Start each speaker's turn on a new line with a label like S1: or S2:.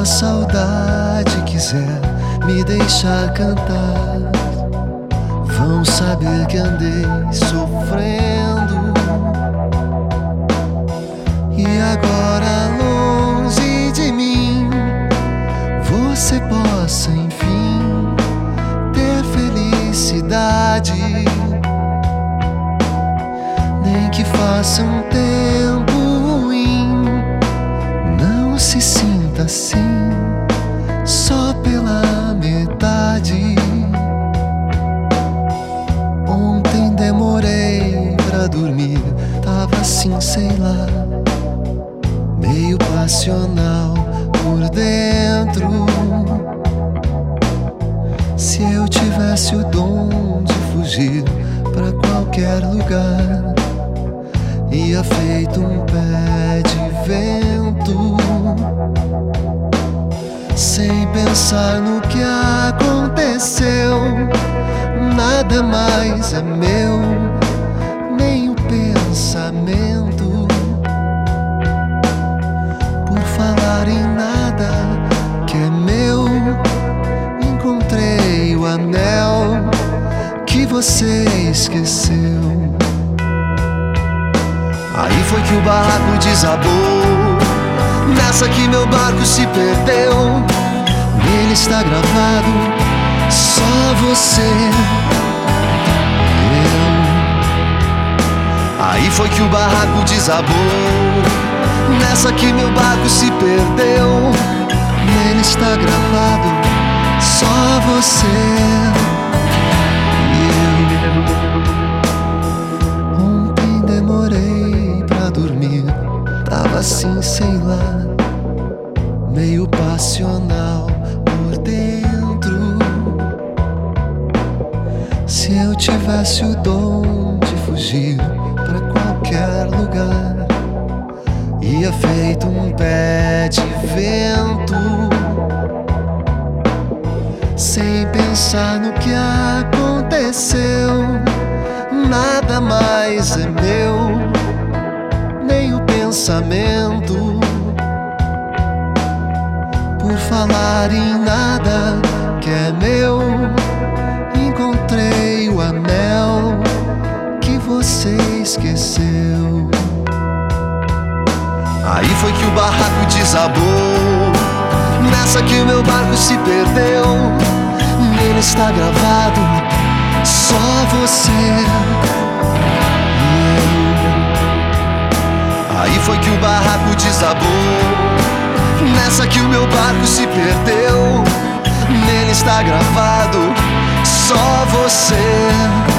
S1: a saudade quiser me deixar cantar, vão saber que andei sofrendo. E agora longe de mim, você possa enfim ter felicidade. Nem que faça um tempo ruim, não se sinta assim só pela metade. Ontem demorei pra dormir, tava assim, sei lá, meio passional por dentro. Se eu tivesse o dom de fugir pra qualquer lugar, ia feito um pé de vento, sem pensar no que aconteceu. Nada mais é meu, nem o pensamento. Por falar em nada que é meu, encontrei o anel que você esqueceu. Aí foi que o barraco desabou, nessa que meu barco se perdeu. Nele está gravado só você, eu. Aí foi que o barraco desabou, nessa que meu barco se perdeu. Nele está gravado só você e eu. Ontem demorei pra dormir, tava assim, sei lá, meio passional por dentro. Se eu tivesse o dom de fugir pra qualquer lugar, ia feito um pé de vento, sem pensar no que aconteceu. Nada mais é meu, nem o pensamento. Por falar em nada que é meu, encontrei o anel que você esqueceu. Aí foi que o barraco desabou, nessa que o meu barco se perdeu. Nele está gravado só você e eu. Aí foi que o barraco desabou, nessa que o meu barco se perdeu. Nele está gravado só você.